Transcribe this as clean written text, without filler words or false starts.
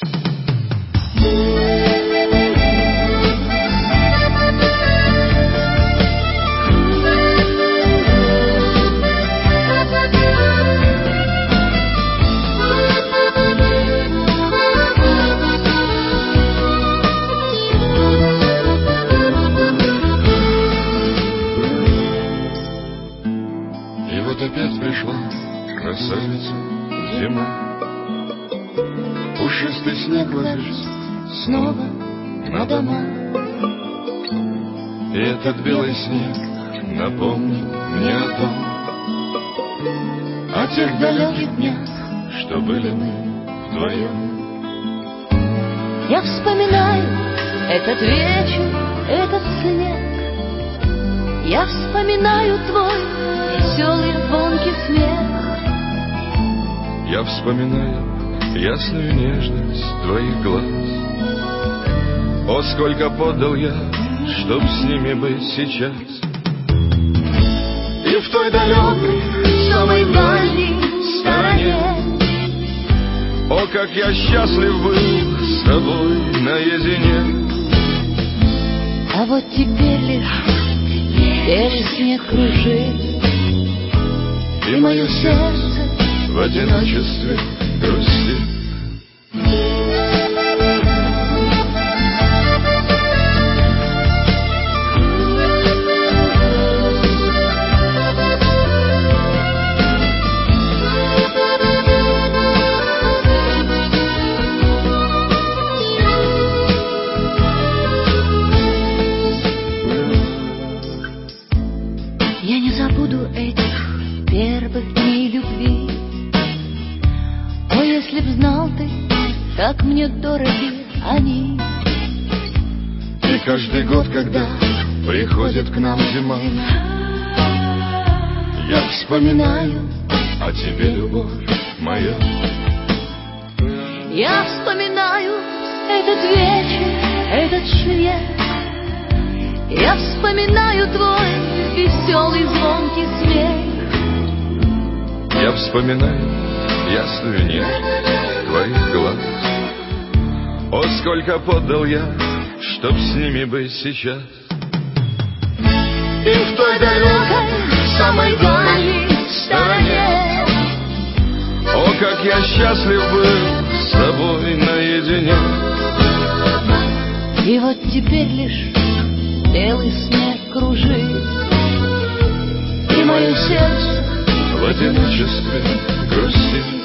Опять пришла красавица зима, пушистый снег ложится снова на дома. И этот белый снег напомнил мне о том, о тех далеких днях, что были мы вдвоем. Я вспоминаю этот вечер, этот снег. Я вспоминаю твой веселый звонкий смех. Я вспоминаю ясную нежность твоих глаз. О, сколько подал я, чтоб с ними быть сейчас. И в той далекой, самой дальней стороне. О, как я счастлив был с тобой наедине. А вот теперь лишь белый снег кружит, и мое сердце в одиночестве грустит. Я не забуду этих первых дней любви. О, если б знал ты, как мне дороги они. И каждый год, когда приходит к нам зима, я вспоминаю о тебе, любовь моя. Я вспоминаю этот вечер, этот снег. Я вспоминаю твой веселый звонкий смех. Я вспоминаю ясную нежность твоих глаз. О, сколько подал я, чтоб с ними быть сейчас. И в той далекой, самой дальней стороне. О, как я счастлив был с тобой наедине. И вот теперь лишь белый снег кружит, и мое сердце в одиночестве грустит.